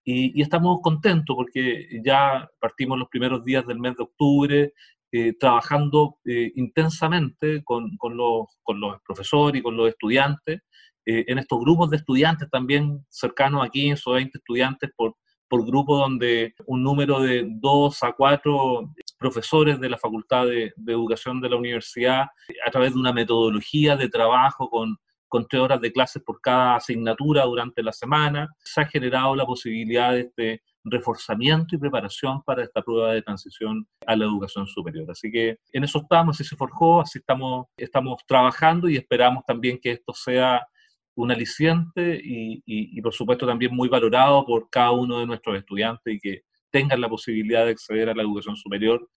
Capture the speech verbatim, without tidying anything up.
Y, y estamos contentos porque ya partimos los primeros días del mes de octubre eh, trabajando eh, intensamente con, con, los, con los profesores y con los estudiantes, eh, en estos grupos de estudiantes también cercanos a quince o veinte estudiantes por, por grupo, donde un número de dos a cuatro profesores de la Facultad de, de Educación de la universidad, a través de una metodología de trabajo con, con tres horas de clases por cada asignatura durante la semana, se ha generado la posibilidad de este reforzamiento y preparación para esta prueba de transición a la educación superior. Así que en eso estamos, así se forjó, así estamos, estamos trabajando y esperamos también que esto sea un aliciente y, y, y por supuesto también muy valorado por cada uno de nuestros estudiantes y que tengan la posibilidad de acceder a la educación superior